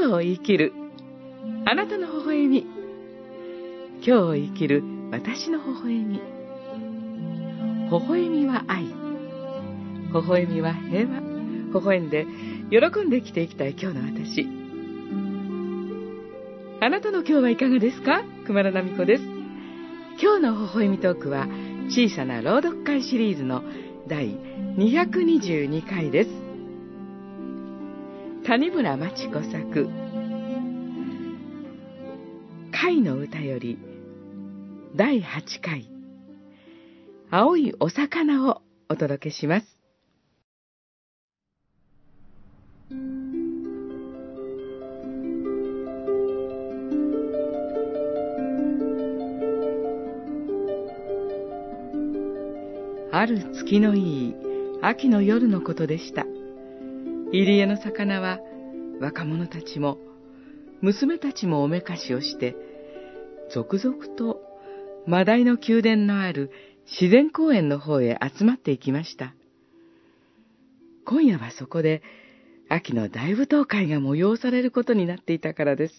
日を生きるあなたの微笑み、今日を生きる私の微笑み。微笑みは愛、微笑みは平和。微笑んで喜んで生きていきたい今日の私。あなたの今日はいかがですか？熊田奈美子です。今日の微笑みトークは小さな朗読会シリーズの第222回です。谷村真知子作貝の歌より第8回青いお魚をお届けします。ある月のいい秋の夜のことでした。入り江の魚は若者たちも娘たちもおめかしをして続々とマダイの宮殿のある自然公園の方へ集まっていきました。今夜はそこで秋の大舞踏会が催されることになっていたからです。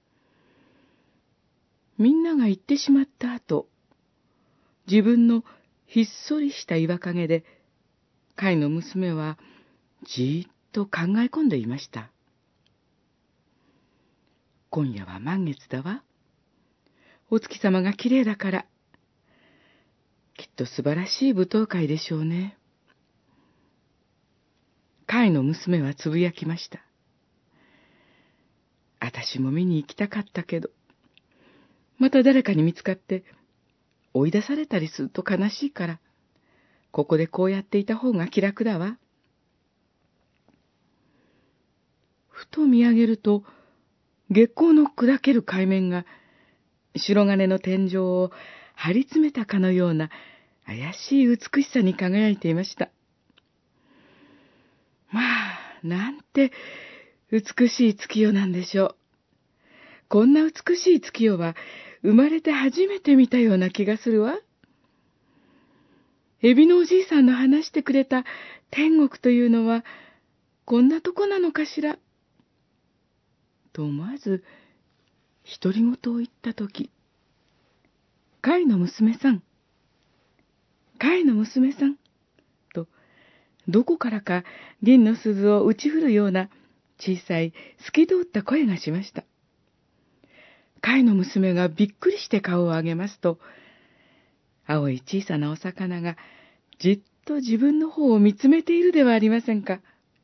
みんなが行ってしまった後、自分のひっそりした岩陰で貝の娘はじーっと考え込んでいました。今夜は満月だわ。お月様がきれいだから、きっと素晴らしい舞踏会でしょうね。貝の娘はつぶやきました。私も見に行きたかったけど、また誰かに見つかって追い出されたりすると悲しいから、ここでこうやっていた方が気楽だわ。ふと見上げると、月光の砕ける海面が白金の天井を張り詰めたかのような怪しい美しさに輝いていました。まあ、なんて美しい月夜なんでしょう。こんな美しい月夜は生まれて初めて見たような気がするわ。エビのおじいさんの話してくれた天国というのはこんなとこなのかしら。と思わず独り言を言ったとき、貝の娘さん、貝の娘さん、とどこからか銀の鈴を打ち振るような小さい透き通った声がしました。貝の娘がびっくりして顔を上げますと、青い小さなお魚がじっと自分の方を見つめているではありませんか。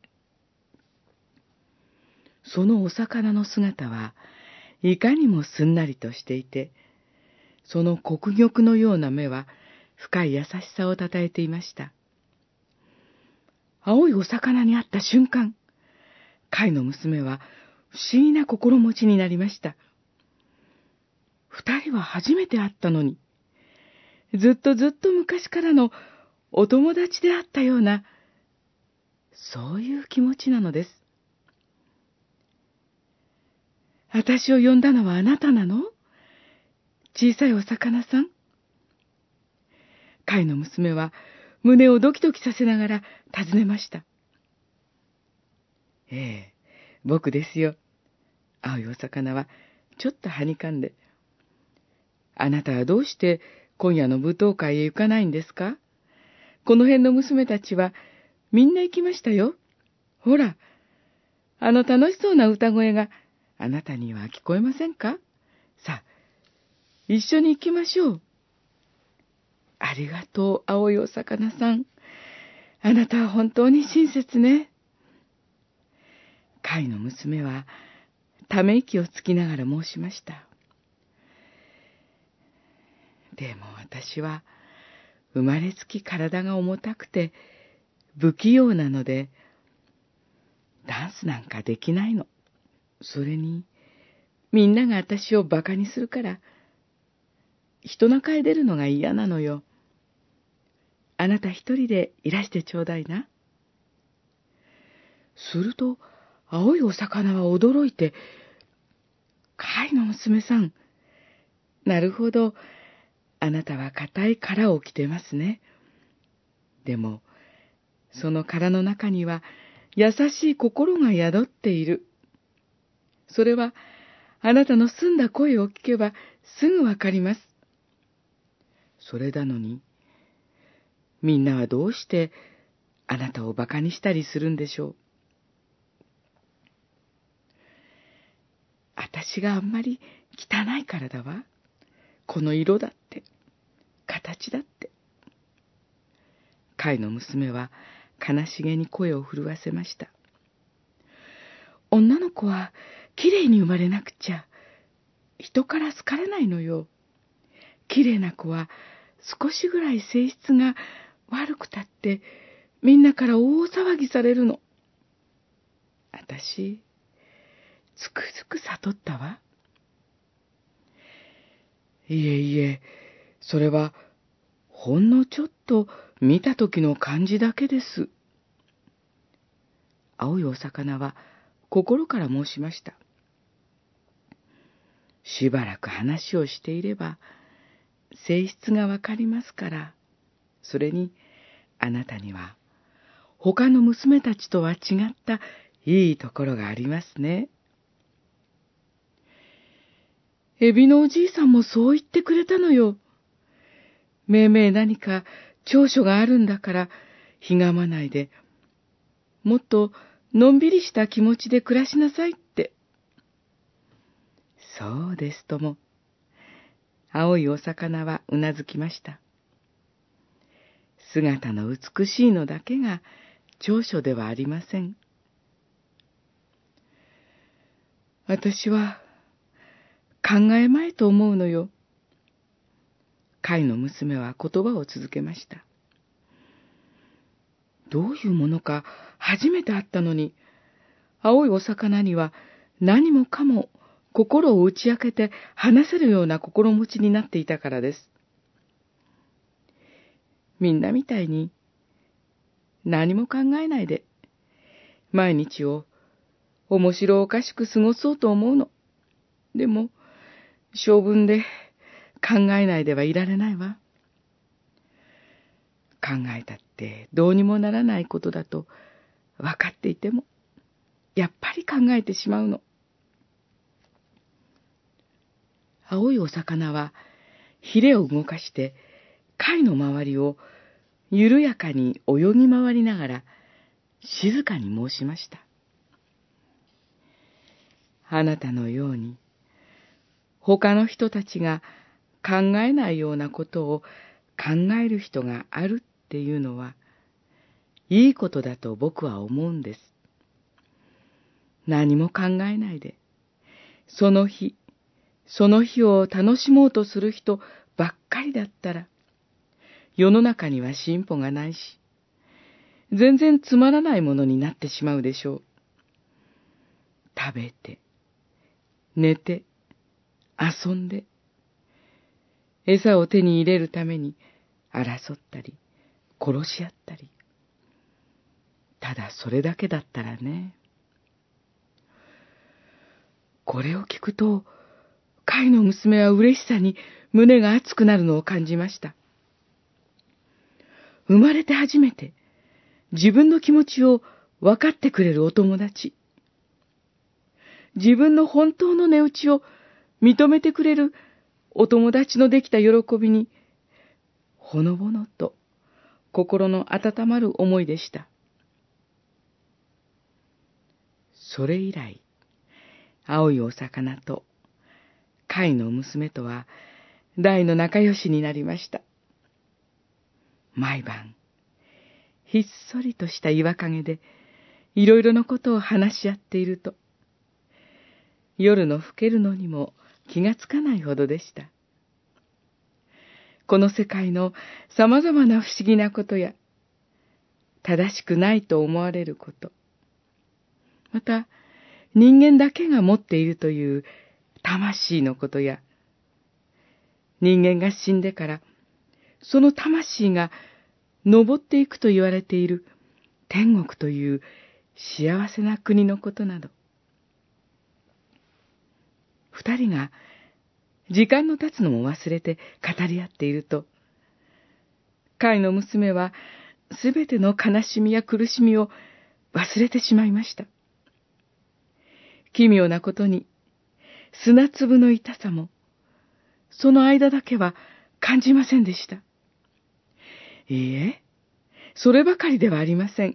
そのお魚の姿はいかにもすんなりとしていて、その黒玉のような目は深い優しさをたたえていました。青いお魚に会った瞬間、貝の娘は不思議な心持ちになりました。二人は初めて会ったのに、ずっと昔からのお友達であったような、そういう気持ちなのです。私を呼んだのはあなたなの？小さいお魚さん。貝の娘は胸をドキドキさせながら尋ねました。ええ、僕ですよ。青いお魚はちょっとはにかんで。あなたはどうして今夜の舞踏会へ行かないんですか？この辺の娘たちはみんな行きましたよ。ほら、あの楽しそうな歌声があなたには聞こえませんか？さあ、一緒に行きましょう。ありがとう、青いお魚さん。あなたは本当に親切ね。貝の娘はため息をつきながら申しました。でも私は生まれつき体が重たくて不器用なので、ダンスなんかできないの。それに、みんなが私を馬鹿にするから、人中へ出るのが嫌なのよ。あなた一人でいらしてちょうだいな。すると、青いお魚は驚いて、貝の娘さん、なるほど、あなたは硬い殻を着てますね。でも、その殻の中には優しい心が宿っている。 それはあなたの澄んだ声を聞けばすぐわかります。それなのに、みんなはどうしてあなたを馬鹿にしたりするんでしょう。私があんまり汚いからだわ。この色だって、形だって。カイの娘は悲しげに声を震わせました。女の子はきれいに生まれなくちゃ、人から好かれないのよ。きれいな子は少しぐらい性質が悪くたって、みんなから大騒ぎされるの。私、つくづく悟ったわ。いえいえ、それはほんのちょっと見た時の感じだけです。青いお魚は心から申しました。しばらく話をしていれば性質がわかりますから、それにあなたには他の娘たちとは違ったいいところがありますね。エビのおじいさんもそう言ってくれたのよ。めいめい何か長所があるんだからひがまないで、もっとのんびりした気持ちで暮らしなさいって。そうですとも。青いお魚はうなずきました。姿の美しいのだけが長所ではありません。私は考えまいと思うのよ。貝の娘は言葉を続けました。どういうものか初めて会ったのに、青いお魚には何もかも心を打ち明けて話せるような心持ちになっていたからです。みんなみたいに何も考えないで毎日を面白おかしく過ごそうと思うの。でも性分で考えないではいられないわ。考えたってどうにもならないことだと分かっていても、やっぱり考えてしまうの。青いお魚はひれを動かして貝の周りを緩やかに泳ぎ回りながら静かに申しました。あなたのように他の人たちが考えないようなことを考える人があるっていうのはいいことだと僕は思うんです。何も考えないで、その日を楽しもうとする人ばっかりだったら、世の中には進歩がないし、全然つまらないものになってしまうでしょう。食べて、寝て、遊んで、餌を手に入れるために争ったり、殺し合ったり。ただそれだけだったらね。これを聞くと、貝の娘は嬉しさに胸が熱くなるのを感じました。生まれて初めて自分の気持ちを分かってくれるお友達。自分の本当の値打ちを認めてくれるお友達のできた喜びに、ほのぼのと心の温まる思いでした。それ以来、青いお魚と貝の娘とは大の仲良しになりました。毎晩、ひっそりとした岩陰でいろいろなことを話し合っていると、夜の更けるのにも気がつかないほどでした。この世界の様々な不思議なことや、正しくないと思われること、また人間だけが持っているという魂のことや、人間が死んでからその魂が登っていくと言われている天国という幸せな国のことなど、二人が時間の経つのも忘れて語り合っていると、貝の娘はすべての悲しみや苦しみを忘れてしまいました。 奇妙なことに、砂粒の痛さも、その間だけは感じませんでした。いいえ、そればかりではありません。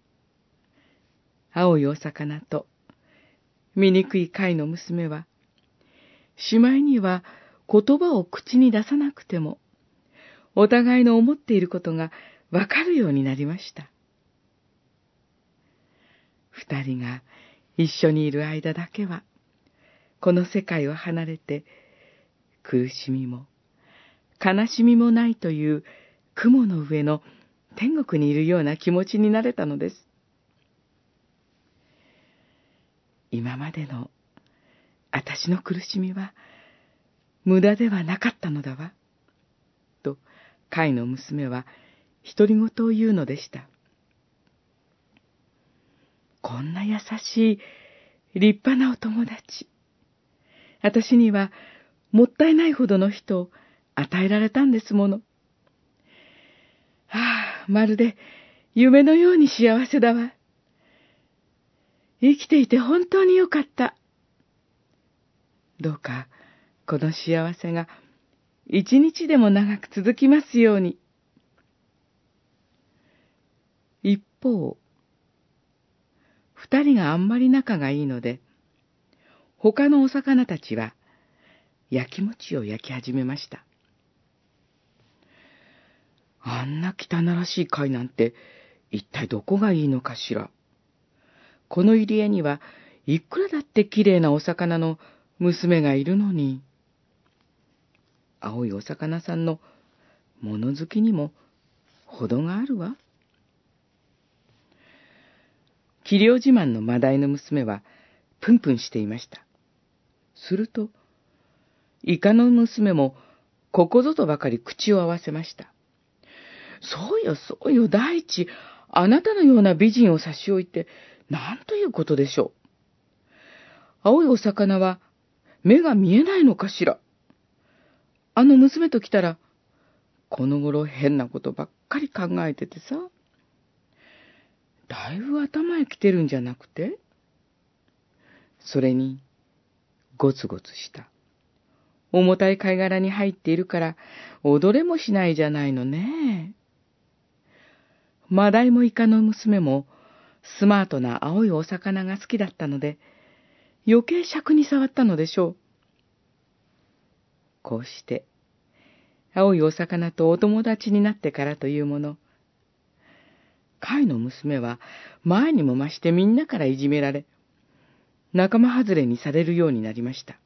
青いお魚と醜い貝の娘は、しまいには言葉を口に出さなくても、お互いの思っていることがわかるようになりました。二人が一緒にいる間だけは、この世界を離れて、苦しみも悲しみもないという雲の上の天国にいるような気持ちになれたのです。今までの私の苦しみは無駄ではなかったのだわ、と貝の娘は独り言を言うのでした。こんな優しい立派なお友達、私にはもったいないほどの人を与えられたんですもの。まるで夢のように幸せだわ。生きていて本当によかった。どうかこの幸せが一日でも長く続きますように。一方、二人があんまり仲がいいので、他のお魚たちは焼き餅を焼き始めました。あんな汚らしい貝なんて一体どこがいいのかしら。この入り江にはいくらだってきれいなお魚の娘がいるのに。青いお魚さんの物好きにも程があるわ。器量自慢のマダイの娘はプンプンしていました。すると、イカの娘もここぞとばかり口を合わせました。そうよそうよ、第一、あなたのような美人を差し置いて、なんということでしょう。青いお魚は目が見えないのかしら。あの娘と来たら、この頃変なことばっかり考えててさ。だいぶ頭へ来てるんじゃなくて？それに、ゴツゴツした。重たい貝殻に入っているから、踊れもしないじゃないのね。マダイもイカの娘も、スマートな青いお魚が好きだったので、余計尺に触ったのでしょう。こうして、青いお魚とお友達になってからというもの、貝の娘は前にも増してみんなからいじめられ、仲間外れにされるようになりました。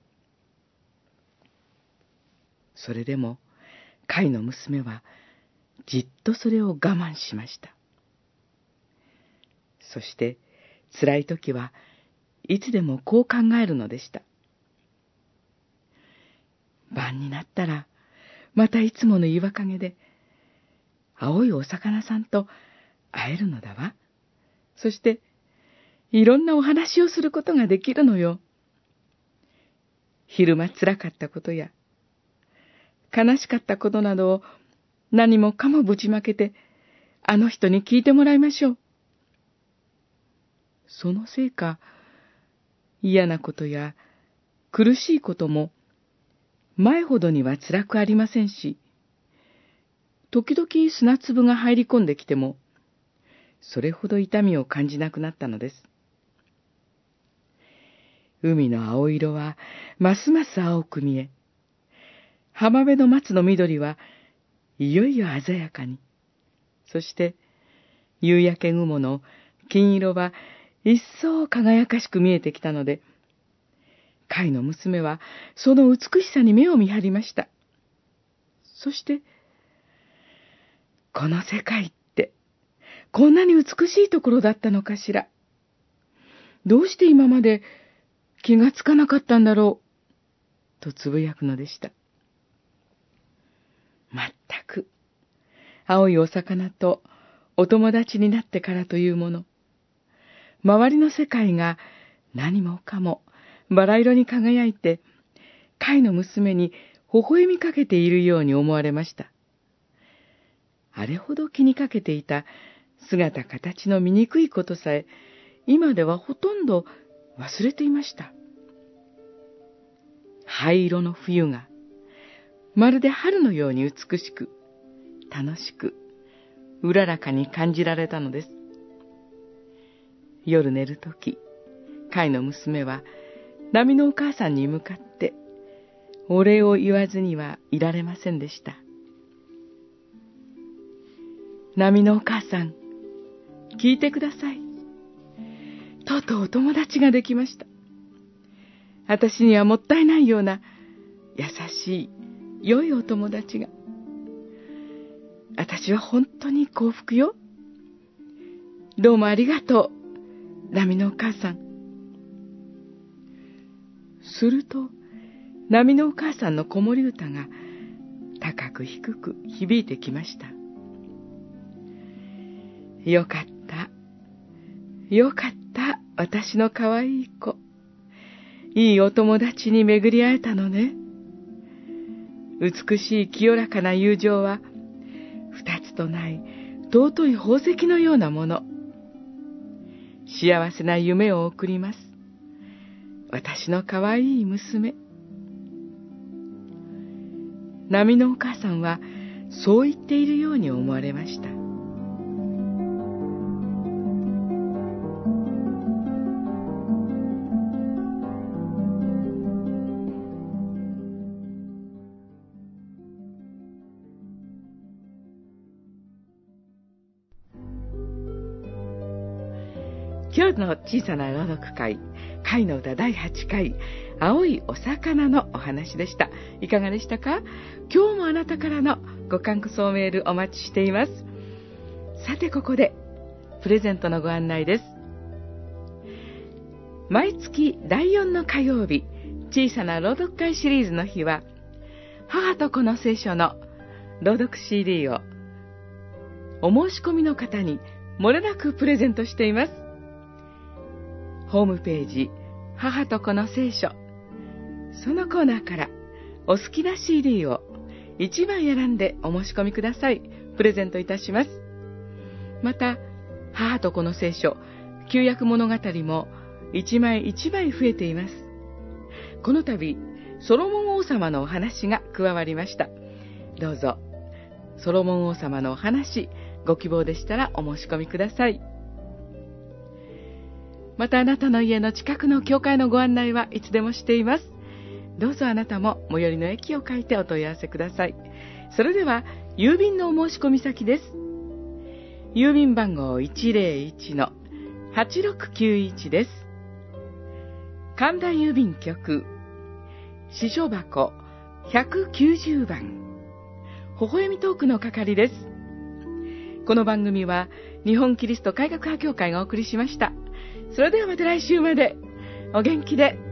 それでも、貝の娘はじっとそれを我慢しました。そして、辛い時はいつでもこう考えるのでした。晩になったら、またいつもの岩陰で、青いお魚さんと会えるのだわ。そして、いろんなお話をすることができるのよ。昼間辛かったことや、悲しかったことなどを何もかもぶちまけて、あの人に聞いてもらいましょう。そのせいか、嫌なことや苦しいことも前ほどには辛くありませんし、時々砂粒が入り込んできても、それほど痛みを感じなくなったのです。海の青色はますます青く見え、浜辺の松の緑はいよいよ鮮やかに、そして夕焼け雲の金色は一層輝かしく見えてきたので、貝の娘はその美しさに目を見張りました。そして、この世界ってこんなに美しいところだったのかしら。どうして今まで気がつかなかったんだろう、とつぶやくのでした。まったく、青いお魚とお友達になってからというもの、周りの世界が何もかもバラ色に輝いて、貝の娘に微笑みかけているように思われました。あれほど気にかけていた姿形の醜いことさえ、今ではほとんど忘れていました。灰色の冬が、まるで春のように美しく、楽しく、うららかに感じられたのです。夜寝るとき、カイの娘は、波のお母さんに向かって、お礼を言わずにはいられませんでした。波のお母さん、聞いてください。とうとうお友達ができました。私にはもったいないような優しい、良いお友達が。私は本当に幸福よ。どうもありがとう、波のお母さん。すると、波のお母さんの子守歌が高く低く響いてきました。よかった、よかった、私の可愛い子。いいお友達に巡り会えたのね。美しい清らかな友情は、二つとない尊い宝石のようなもの。幸せな夢を送ります。私の可愛い娘。波のお母さんはそう言っているように思われました。今日の小さな朗読会、貝の歌第8回、青いお魚のお話でした。いかがでしたか？今日もあなたからのご感想メールお待ちしています。さてここで、プレゼントのご案内です。毎月第4の火曜日、小さな朗読会シリーズの日は、母と子の聖書の朗読 CD をお申し込みの方に漏れなくプレゼントしています。ホームページ、母と子の聖書、そのコーナーからお好きな CD を1枚選んでお申し込みください。プレゼントいたします。また、母と子の聖書、旧約物語も1枚1枚増えています。この度、ソロモン王様のお話が加わりました。どうぞ、ソロモン王様のお話、ご希望でしたらお申し込みください。またあなたの家の近くの教会のご案内はいつでもしています。どうぞあなたも最寄りの駅を書いてお問い合わせください。それでは、郵便のお申し込み先です。郵便番号 101-8691 です。神田郵便局、支所箱190番、微笑みトークの係です。この番組は、日本キリスト改革派協会がお送りしました。それではまた来週まで、お元気で。